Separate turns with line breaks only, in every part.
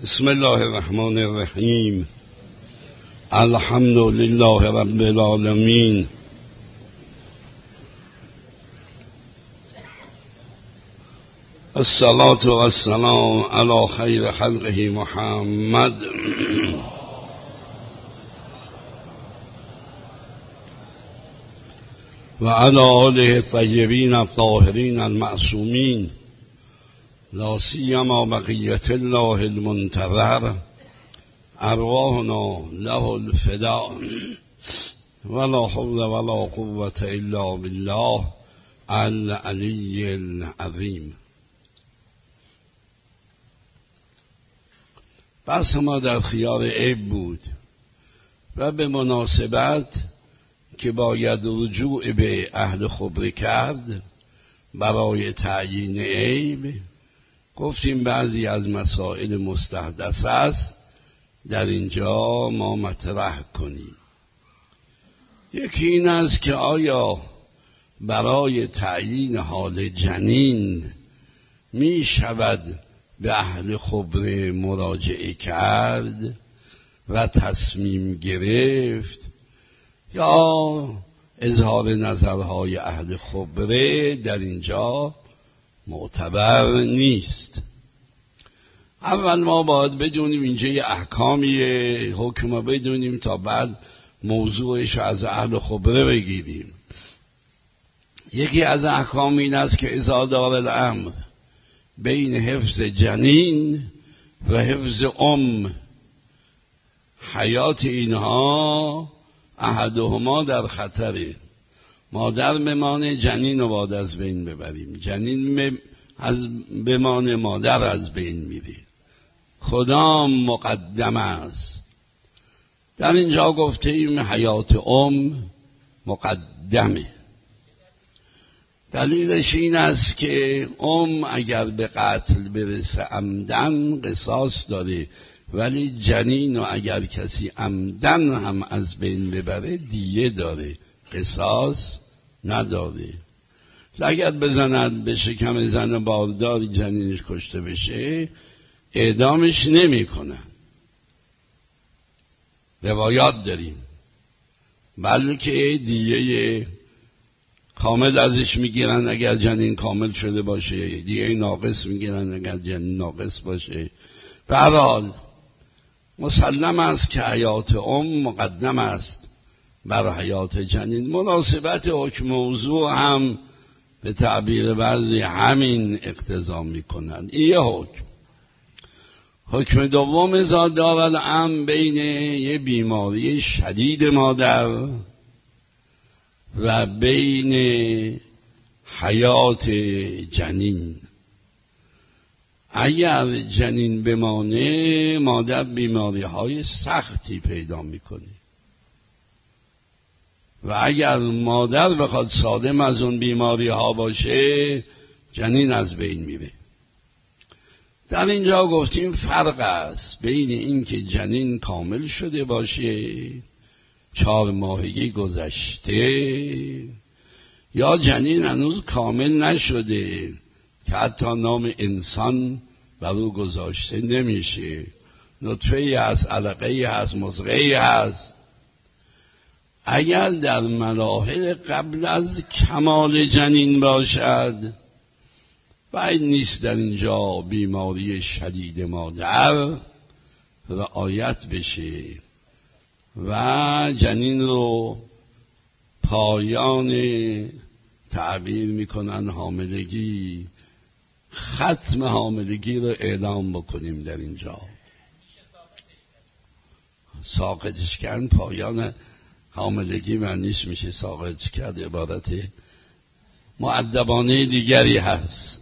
بسم الله الرحمن الرحیم. الحمد لله رب العالمین. الصلاة والسلام علی خیر خلقه محمد و علی آله الطیبین الطاهرین المعصومین، لا سیما بقیة الله المنتظر، ارواحنا له الفداء ولا حول ولا قوة الا بالله العلی العظیم. بس ما در خیار عیب بود و به مناسبت که باید رجوع به اهل خبره کرد برای تعیین عیب، گفتیم بعضی از مسائل مستحدث است در اینجا ما مطرح کنیم. یکی این است که آیا برای تعیین حال جنین می شود به اهل خبره مراجعه کرد و تصمیم گرفت، یا اظهار نظرهای اهل خبره در اینجا معتبر نیست. اول ما باید بدونیم اینجا یه احکامیه، حکم بدونیم تا بعد موضوعش از اهل خبره بگیریم. یکی از احکام این است که اذا دار الامر بین حفظ جنین و حفظ حیات اینها احدهما در خطره. مادر بمانه، جنین رو باید از بین ببریم. جنین از بمانه، مادر از بین میره. کدام مقدم است؟ در اینجا گفته ایم حیات مقدمه. دلیلش این است که اگر به قتل برسه عمدن قصاص داره، ولی جنین و اگر کسی عمدن هم از بین ببره دیه داره، قصاص نداره. اگر بزند به شکم زن بارداری جنینش کشته بشه اعدامش نمی کنن. روایات داریم، بلکه دیه کامل ازش میگیرن اگر جنین کامل شده باشه، دیه ناقص میگیرن اگر جنین ناقص باشه. به هر حال مسلم است که حیات مقدم است بر حیات جنین. مناسبت حکم موضوع هم به تعبیر بعضی همین اقتضا میکنند. این یه حکم دوم اذا دار الامر بین یه بیماری شدید مادر و بین حیات جنین. اگر جنین بمانه مادر بیماری های سختی پیدا میکنه و اگر مادر بخواد سالم از اون بیماری ها باشه جنین از بین میره. در اینجا گفتیم فرق است بین این که جنین کامل شده باشه، 4 ماهگی گذشته، یا جنین هنوز کامل نشده که حتی نام انسان بر او گذاشته نمیشه، نطفه هست، علقه هست، مضغه هست. اگر در مراحل قبل از کمال جنین باشد باید نیست در اینجا بیماری شدید مادر رعایت بشه و جنین رو پایان تعبیر میکنن حاملگی، ختم حاملگی رو اعلام بکنیم. در اینجا ساقطش کردن پایان حاملگی معنیش میشه ساقطش کرد، عبارت مؤدبانه دیگری هست.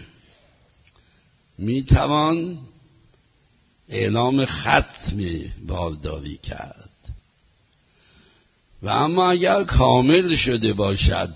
میتوان اعلام ختم بارداری کرد. و اما اگر کامل شده باشد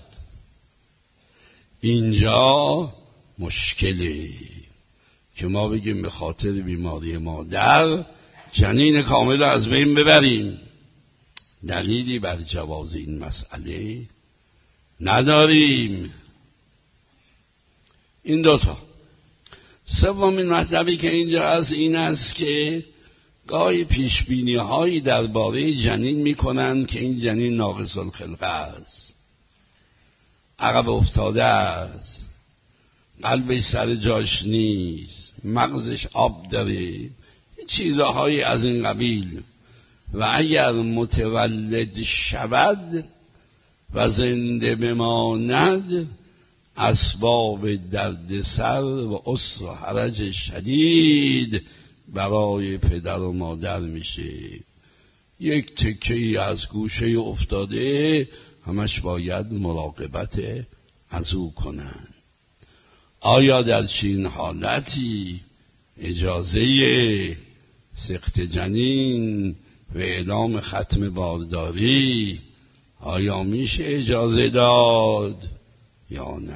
اینجا مشکلی که ما بگیم به خاطر بیماری مادر جنین کامل از بین ببریم. دلیلی بر جواز این مسئله نداریم. این دوتا سومین مطلبی که اینجا هست این است که گاهی پیشبینی هایی درباره جنین میکنن که این جنین ناقص الخلقه است، عقب افتاده است، قلبش سر جاش نیست، مغزش آب داره، چیزهایی از این قبیل. و اگر متولد شود و زنده بماند اسباب دردسر و عسر و حرج شدید برای پدر و مادر میشه. یک تکه‌ای از گوشه افتاده همش باید مراقبت از او کنن. آیا در چین حالتی اجازه سقط جنین و اعلام ختم بارداری آیا میشه اجازه داد یا نه؟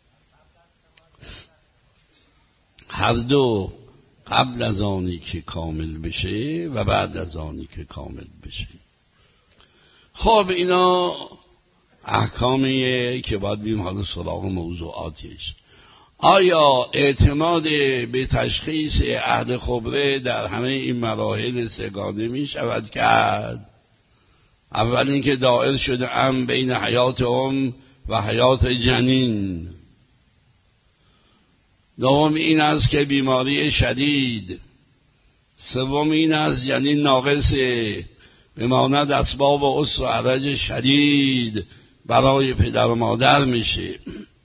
هر دو قبل از آنی که کامل بشه و بعد از آنی که کامل بشه. خب اینا احکامیه که باید بیم حالا سراغ موضوعاتش. آیا اعتماد به تشخیص عهد خبره در همه این مراحل سگانه می شود کرد؟ اول اینکه دائر شده بین حیات و حیات جنین. دوم این است که بیماری شدید. سوم این است جنین ناقصه بماند اسباب و عسر و حرج شدید برای پدر و مادر میشه.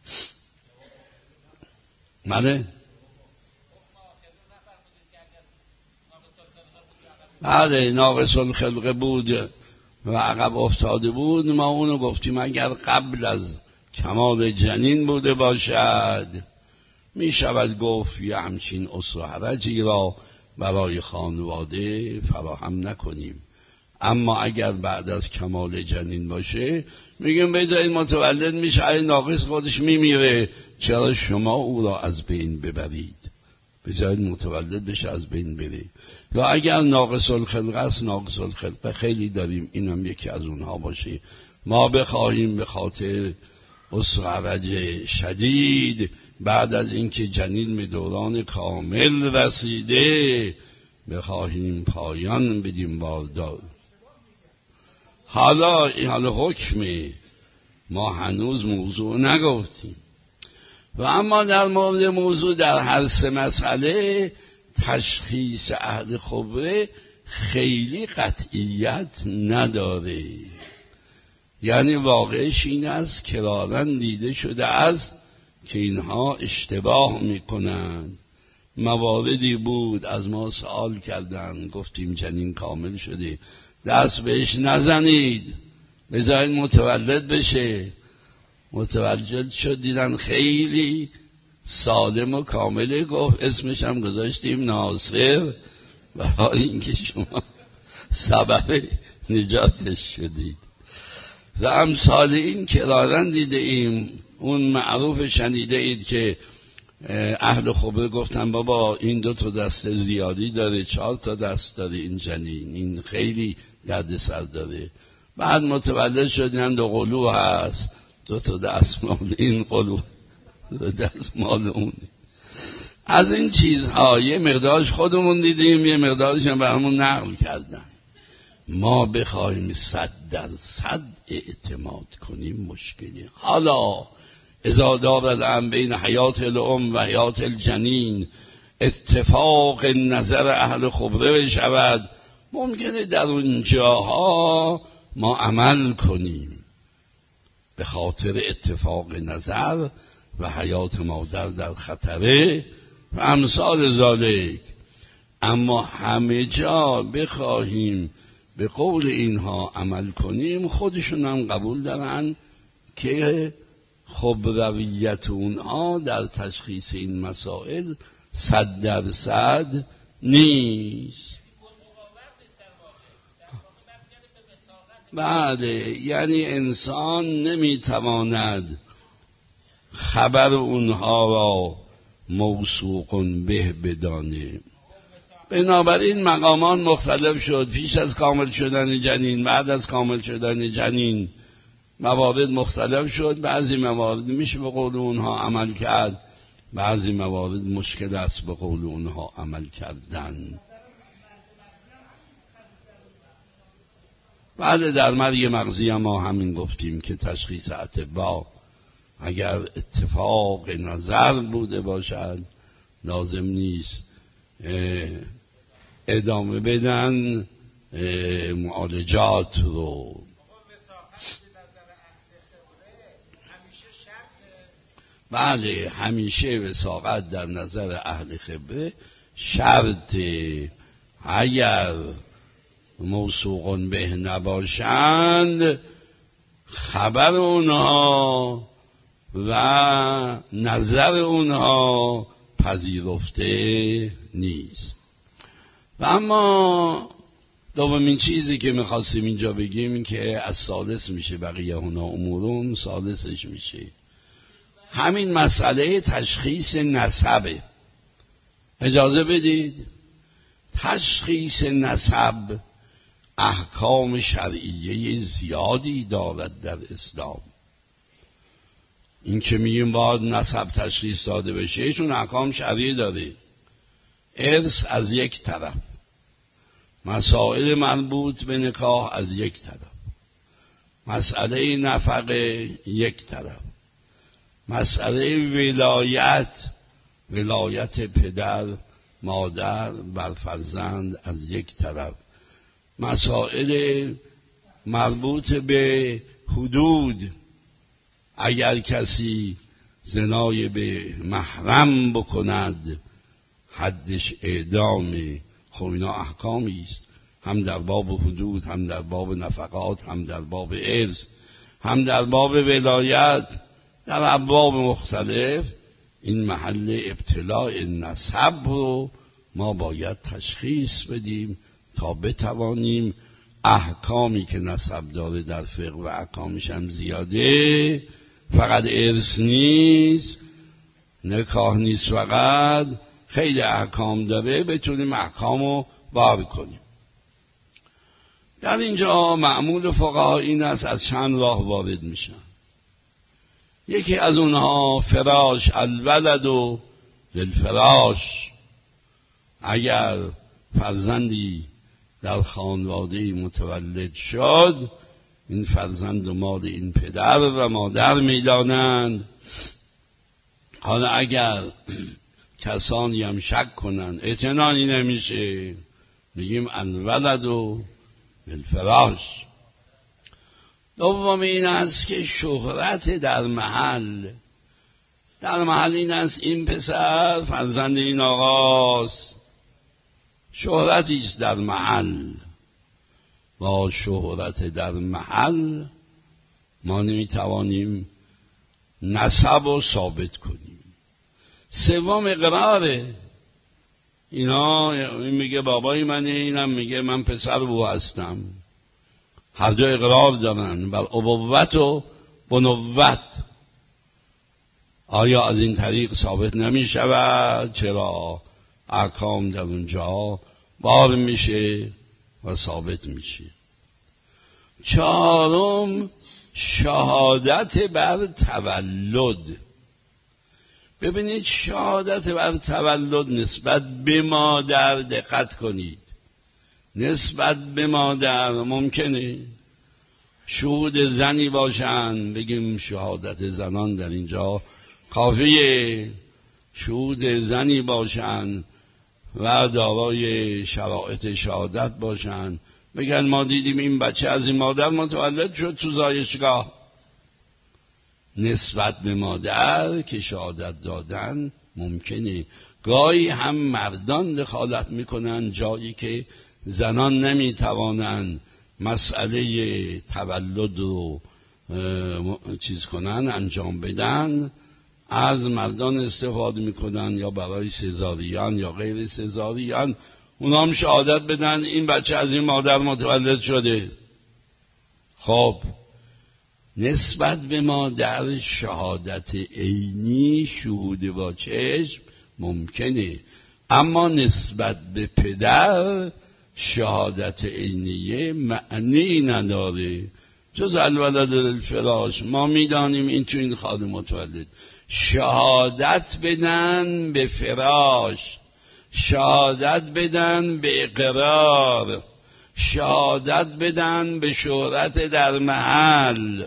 بله ناقص الخلقه بود و عقب افتاده بود، ما اونو گفتیم اگر قبل از کمال جنین بوده باشد می شود گفت یه همچین عسر و حرجی را برای خانواده فراهم نکنیم. اما اگر بعد از کمال جنین باشه میگیم بذارید متولد میشه، ناقص خودش میمیره، چرا شما او را از بین ببرید؟ بذارید متولد بشه از بین بره. یا اگر ناقص الخلقه است، ناقص الخلقه خیلی داریم، اینم یکی از اونها باشه. ما بخواهیم به خاطر عسر و حرج شدید بعد از اینکه جنین به دوران کامل رسیده بخواهیم پایان بدیم باردار. حالا حکمی ما هنوز موضوع نگفتیم. و اما در مورد موضوع در هر سه مسئله تشخیص عهد خبره خیلی قطعیت نداره. یعنی واقعش این است کراراً دیده شده است که اینها اشتباه میکنند. مواردی بود از ما سوال کردند، گفتیم جنین کامل شده، دست بهش نزنید، بذارید متولد بشه. متولد شد، دیدن خیلی سالم و کامله، گفت اسمش هم گذاشتیم ناصر برای اینکه شما سبب نجاتش شدید. و امثال این کراراً دیده ایم. اون معروف شنیده اید که اهل خبره گفتن بابا این 2 دست زیادی داره، 4 دست داره این جنین، این خیلی درد سر داره. بعد متولد شدن 2 قلو هست، 2 دست مال این قلو، 2 دست مال اون. از این چیزها یه مقدارش خودمون دیدیم، یه مقدارش هم برامون نقل کردن. ما بخوایم 100% اعتماد کنیم مشکلی. حالا اذا دار الامر بین حیات الام و حیات الجنین اتفاق نظر اهل خبره بشود، ممکنه در اون جاها ما عمل کنیم به خاطر اتفاق نظر و حیات مادر در خطره و امثال ذالک. اما همه جا بخواهیم به قول اینها عمل کنیم، خودشون هم قبول دارن که خبرویت اونها در تشخیص این مسائل 100% نیست. بله، یعنی انسان نمیتواند خبر اونها را موثوق به بدانه. بنابراین مقامان مختلف شد. پیش از کامل شدن جنین، بعد از کامل شدن جنین موارد مختلف شد. بعضی موارد میشه به قول اونها عمل کرد، بعضی موارد مشکل است به قول اونها عمل کردن. بعد در مرگ مغزی ما همین گفتیم که تشخیص اطباء اگر اتفاق نظر بوده باشد لازم نیست ادامه بدن معالجات رو. بله همیشه وثاقت در نظر اهل خبره شرط، اگر موثوقون به نباشند خبر اونها و نظر اونها پذیرفته نیست. و اما دومین چیزی که میخواستیم اینجا بگیم که از ثالث میشه بقیه هنا امورون، ثالثش میشه همین مسئله تشخیص نسبه. اجازه بدید تشخیص نسب احکام شرعیه زیادی دارد در اسلام. این که میگیم باید نسب تشخیص داده بشه چون احکام شرعی داره. ارث از یک طرف، مسائل مربوط به نکاح از یک طرف، مسئله نفقه یک طرف، مسئله ولایت پدر مادر بر فرزند از یک طرف، مسائل مربوط به حدود، اگر کسی زنای به محرم بکند حدش اعدام. خب اینا احکامی است، هم در باب حدود، هم در باب نفقات، هم در باب ارث، هم در باب ولایت، در ابواب مختلف. این محل ابتلاء نسب رو ما باید تشخیص بدیم تا بتوانیم احکامی که نسب داره در فقه و احکامش هم زیاده، فقط ارث نیست، نکاح نیست، فقط خیلی احکام داره، بتونیم احکامو بار کنیم. در اینجا معمول فقها این است از چند راه وارد میشن. یکی از اونها فراش الولد و للفراش، اگر فرزندی در خانواده متولد شد این فرزند و مال این پدر و مادر میدانند. حالا اگر کسانی هم شک کنن اطمینانی نمیشه، میگیم الولد و للفراش. دوم این است که شهرت در محل این است این پسر فرزند این آقاست، شهرتیست در محل. با شهرت در محل ما نمیتوانیم نسب رو ثابت کنیم. سوم اقراره، این میگه بابای منه، اینم میگه من پسر او هستم، هر دو اقرار دارن بر ابوت و بنوت. آیا از این طریق ثابت نمی شود؟ چرا؟ احکام در اونجا بار میشه و ثابت میشه. چهارم شهادت بر تولد. ببینید شهادت بر تولد نسبت به مادر، دقت کنید، نسبت به مادر ممکنه شهود زنی باشن، بگیم شهادت زنان در اینجا کافیه، شهود زنی باشن و دارای شرایط شهادت باشن، بگن ما دیدیم این بچه از این مادر متولد شد تو زایشگاه. نسبت به مادر که شهادت دادن ممکنه. گاهی هم مردان دخالت میکنن جایی که زنان نمیتوانن مسئله تولد رو انجام بدن، از مردان استفاده میکنن، یا برای سزاریان یا غیر سزاریان اونا هم شهادت بدن این بچه از این مادر متولد شده. خب نسبت به مادر شهادت عینی، شهود با چشم ممکنه، اما نسبت به پدر شهادت عینیه معنی نداره. جز الولد للفراش، ما میدانیم این تو این خانه متولد، شهادت بدن به فراش، شهادت بدن به اقرار، شهادت بدن به شهرت در محل.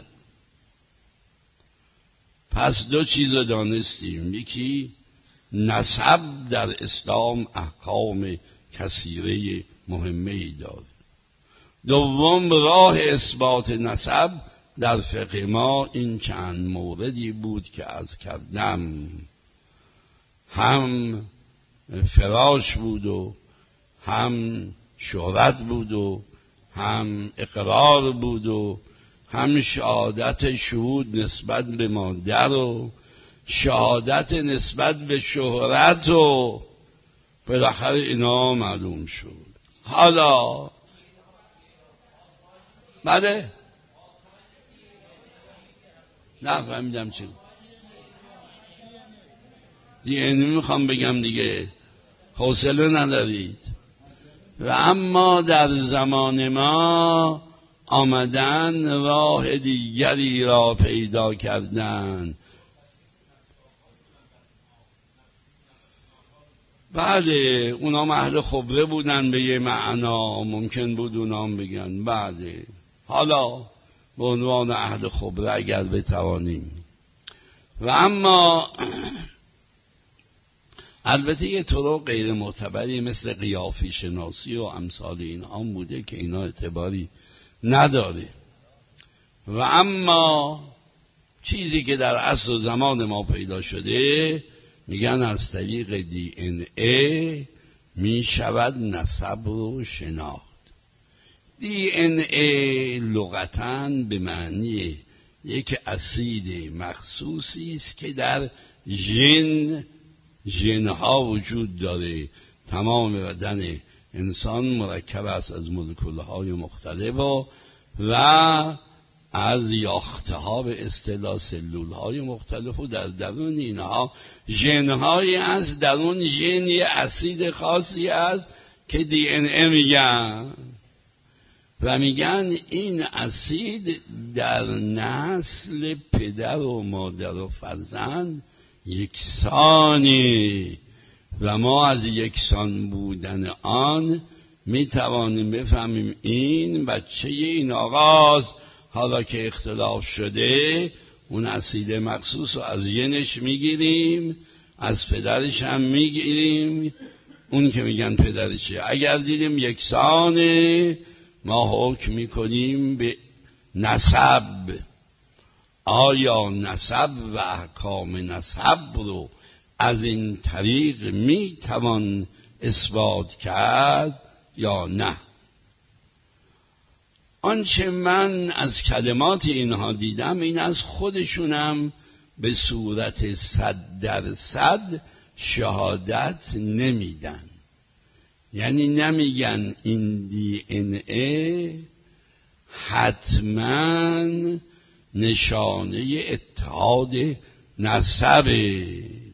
پس دو چیز رو دانستیم، یکی نسب در اسلام احکام کثیره مهمه‌ای داره، دوم راه اثبات نسب در فقه ما این چند موردی بود که عرض کردم، هم فراش بود و هم شهرت بود و هم اقرار بود و هم شهادت شهود نسبت به مادر و شهادت نسبت به شهرت و بالاخره اینا معلوم شد. حالا بله نفهمیدم چی دیگه میخوام بگم دیگه، حوصله ندارید. و اما در زمان ما آمدن راه دیگری را پیدا کردن. بله اونا اهل خبره بودن به یه معنا، ممکن بود اونا بگن بله، حالا به عنوان اهل خبره اگر بتوانیم. و اما البته یه طرق غیر معتبری مثل قیافی شناسی و امثال اینها بوده که اینا اعتباری نداره. و اما چیزی که در عصر و زمان ما پیدا شده، میگن از طریق دی ان ای می شود نسب رو شناخت. دی ان ای لغتاً به معنی یک اسید مخصوصی است که در ژن‌ها وجود داره. تمام بدن انسان مرکب است از مولکول‌های مختلف و از یافته‌ها به اصطلاح سلول‌های مختلف و در درون اینها ژن‌هایی است. در اون ژن یه اسید خاصی است که دی ان ای میگن و میگن این اسید در نسل پدر و مادر و فرزند یکسانی و ما از یکسان بودن آن میتوانیم بفهمیم این بچه این آقاست. حالا که اختلاف شده اون اسید مخصوص رو از ژنش میگیریم، از پدرش هم میگیریم، اون که میگن پدرشه. اگر دیدیم یکسانه ما حکم میکنیم به نسب. آیا نسب و احکام نسب رو از این طریق میتوان اثبات کرد یا نه؟ آنچه من از کلمات اینها دیدم این از خودشونم به صورت 100% شهادت نمیدن. یعنی نمیگن این دی ان ای حتما نشانه اتحاد نسبه،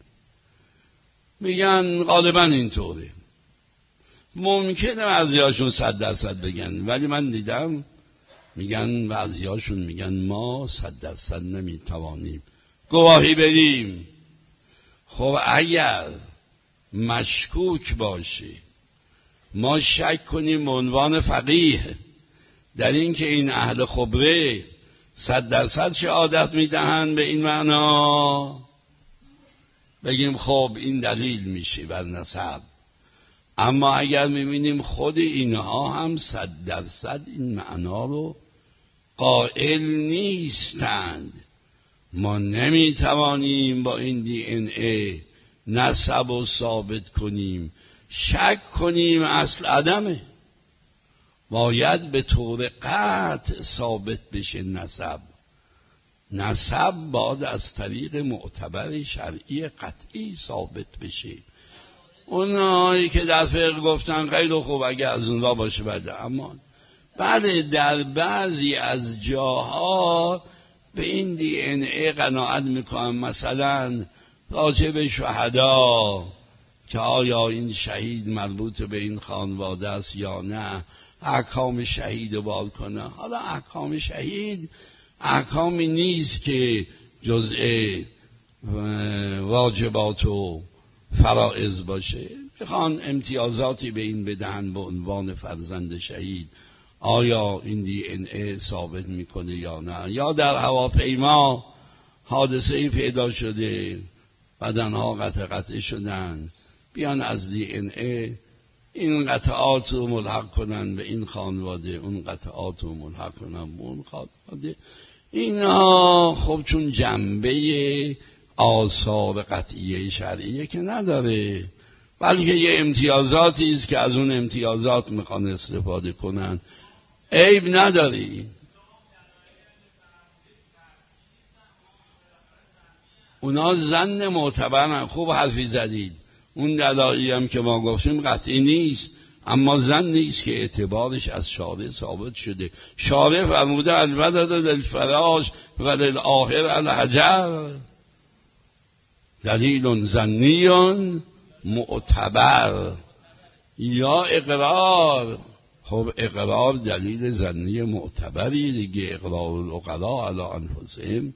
میگن غالبا اینطوره. ممکنه بعضیاشون 100% بگن، ولی من دیدم میگن بعضیاشون میگن ما 100% نمیتوانیم گواهی بدیم. خب اگر مشکوک باشه، ما شک کنیم به عنوان فقیه در این که این اهل خبره 100% شهادت میدهند به این معنا، بگیم خب این دلیل میشه بر نسب. اما اگر میبینیم خود اینها هم 100% این معنا رو قائل نیستند، ما نمیتوانیم با این دی ان ای نسب رو ثابت کنیم. شک کنیم اصل عدمه، باید به طور قطع ثابت بشه نسب. نسب باید از طریق معتبر شرعی قطعی ثابت بشه. اونایی که در فقه گفتن خیلی خوب اگه از اون را باشه بده، اما بله در بعضی از جاها به این دی ان ای قناعت میکنم. مثلا راجع به شهدا که آیا این شهید مربوط به این خانواده است یا نه، احکام شهید رو بار کنه. حالا احکام شهید احکامی نیست که جزء واجبات و فرائض باشه، بخوان امتیازاتی به این بدهن به عنوان فرزند شهید، آیا این DNA ثابت میکنه یا نه؟ یا در هواپیما حادثه‌ای پیدا شده، بدنها قطع شدن، بیان از DNA این قطعات رو ملحق کنن به این خانواده، اون قطعات رو ملحق کنن به اون خانواده. اینا خب چون جنبه آثار قطعیه شرعیه که نداره، بلکه یه امتیازاتی است که از اون امتیازات میخوان استفاده کنن، عیب نداری. اونا ظن معتبرن. خوب حرفی زدید. اون دلایلی هم که ما گفتیم قطعی نیست، اما ظن نیست که اعتبارش از شارع ثابت شده. شارع فرموده البته للفراش و للآخر الحجر، دلیل ظنی معتبر یا اقرار. خب اقرار دلیل ظنی معتبری دیگه، اقرار العقلاء علی انفسهم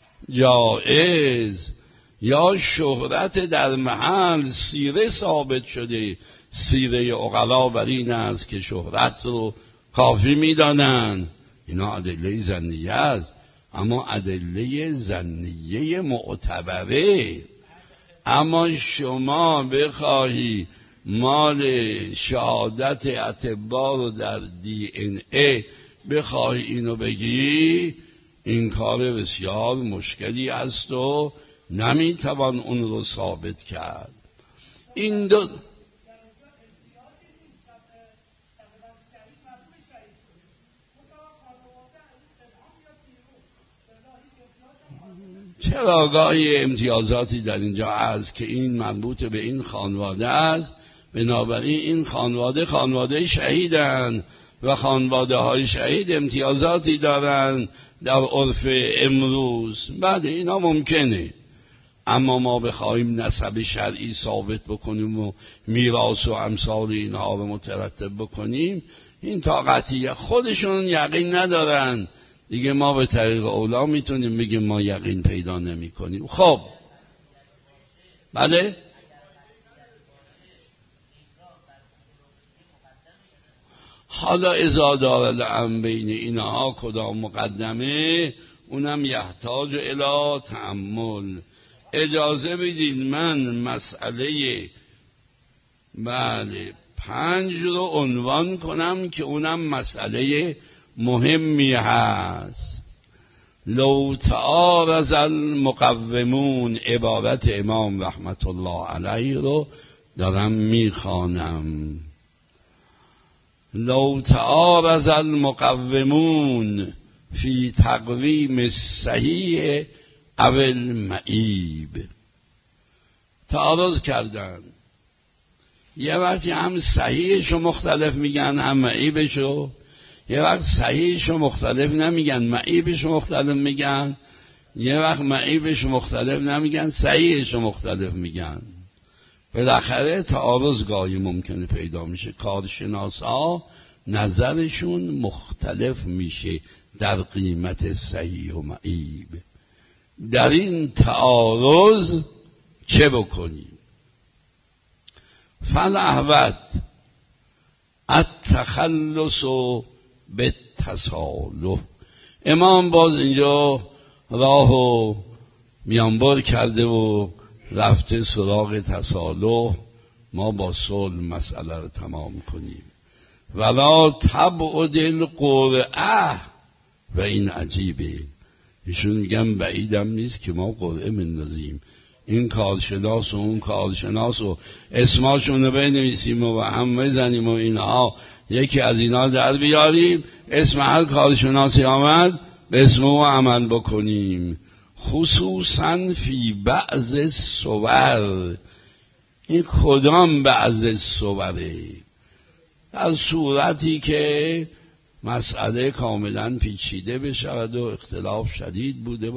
جائز. یا شهرت در محل، سیره ثابت شده، سیره عقلا بر این است که شهرت رو کافی میدانند، اینا ادله ظنیه است، اما ادله ظنیه معتبره. اما شما بخواهی مال شهادت اطباء رو در DNA بخواهی اینو بگی، این کار بسیار مشکلی است و نمیتوان اون رو ثابت کرد. این دو چرا گاهی امتیازاتی در اینجا هست که این مربوط به این خانواده است، بنابراین این خانواده شهیدن و خانواده های شهید امتیازاتی دارن در عرف امروز. بعد اینا ممکنه، اما ما بخوایم نسب شرعی ثابت بکنیم و میراث و امثال اینها رو مترتب بکنیم، این طاقتیه. خودشون یقین ندارن دیگه، ما به طریق اولا میتونیم بگیم ما یقین پیدا نمی کنیم. خب بله، حالا اذا دار الامر بین اینها کدام مقدمه، اونم یحتاج الی تأمل. اجازه بدید من مسئله 5 رو عنوان کنم که اونم مسئله مهمی هست. لو تعارض المقومون، عبارت امام رحمت الله علیه رو دارم میخوانم. لو تعارض المقومون فی تقویم الصحیح او المعیب. تعارض کردن، یه وقتی هم صحیحشو مختلف میگن هم معیبشو، یه وقت صحیحشو مختلف نمیگن معیبشو مختلف میگن، یه وقت معیبشو مختلف نمیگن صحیحشو مختلف میگن. بالاخره تعارض گاهی ممکنه پیدا میشه، کارشناسا نظرشون مختلف میشه در قیمت صحیح و معیب. در این تعارض چه بکنیم؟ فالاحوط التخلص بالتصالح. امام باز اینجا راهو میانبر کرده و رفته سراغ تصالح، ما با صلح مسئله رو تمام کنیم. ولا تبعد القرعه، و این عجیبه، ایشون میگن بعیدم نیست که ما قرعه مندازیم، این کارشناس و اون کارشناس و اسماشون رو بنویسیم و هم بزنیم و اینها یکی از اینا در بیاریم، اسم هر کارشناسی آمد به اسم او عمل بکنیم. خصوصا فی بعض صور. این کدام بعض صوره؟ در صورتی که مسئله کاملا پیچیده بشود و اختلاف شدید بوده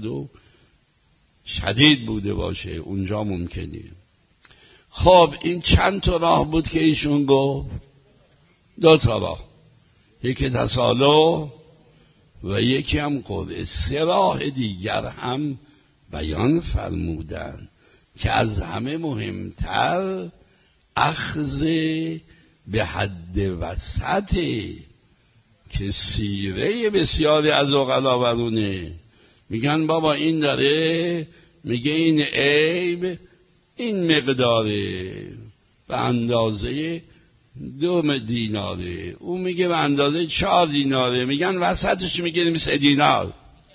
باشه اونجا ممکنه. خب این چند تا راه بود که ایشون گفت؟ 2 تا راه، یکی تصالح و یکی هم قرعه. 3 راه دیگر هم بیان فرمودن که از همه مهمتر اخذ به حد وسطه، که سیره بسیاری از عقلاورونه میگن بابا این داره میگه این عیب این مقداره به اندازه 2 دیناره، اون میگه به اندازه 4 دیناره، میگن وسطش میگیریم 3 دینار.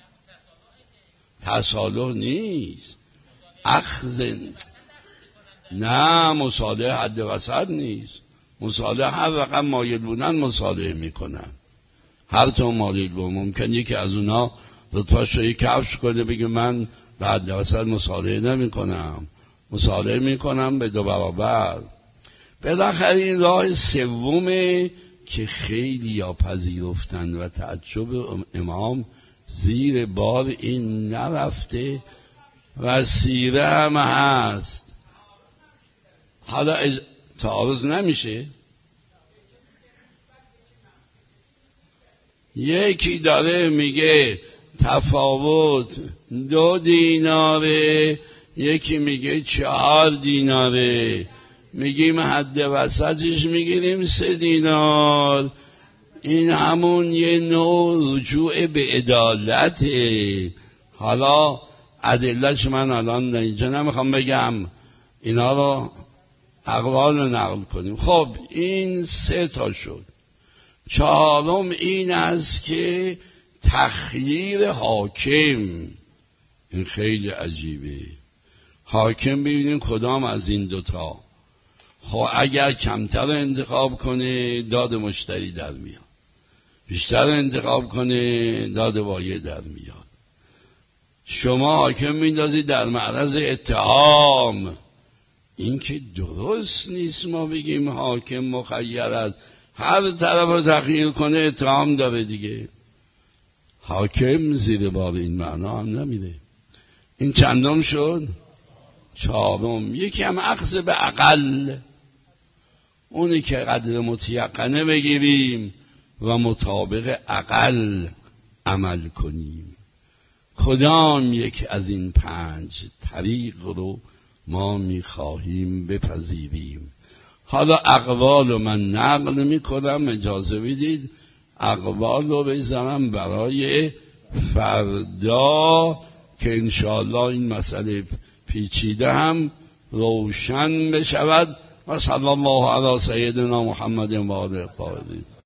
تصالح نیست، اخذ نه، مصالحه حد وسط نیست. مصالحه هر رقم مایل بودن مصالحه میکنن، هر تا مایل بود. ممکن یکی از اونا لطفاش رو کفش کنه بگه من به حد وسط مصالحه نمی کنم، مصالحه میکنم به 2 برابر. بالاخره این راه سومه که خیلی یا پذیرفتن و تعجب امام زیر بار این نرفته و سیره هم هست. حالا تعارض نمیشه. یکی داره میگه تفاوت 2 دیناره، یکی میگه 4 دیناره، میگیم حد وسطش میگیریم 3 دینار. این همون یه نوع رجوع به عدالته. حالا ادلهش من الان اینجا نمیخوام بگم، اینا رو اقوال رو نقل کنیم. خب این 3 تا شد. 4م این است که تخییر حاکم. این خیلی عجیبه. حاکم ببینیم کدام از این 2 تا. خب اگر کمتر انتخاب کنه داد مشتری در میاد، بیشتر انتخاب کنه داد وایه در میاد. شما حاکم میندازید در معرض اتهام. این که درست نیست ما بگیم حاکم مخیر است، هر طرف رو تخییر کنه اتهام داره دیگه. حاکم زیر بار این معنا هم نمیره. این چندم شد؟ 4م. یکی هم اخذ به اقل، اونی که قدر متیقنه بگیریم و مطابق اقل عمل کنیم. کدام یک از این 5 طریق رو ما میخواهیم بپذیریم؟ حالا اقوال رو من نقل میکنم، اجازه بدید اقوال رو بزنم برای فردا که انشاءالله این مسئله پیچیده هم روشن بشود. و صلی الله علی سیدنا محمد و آله الطاهرین.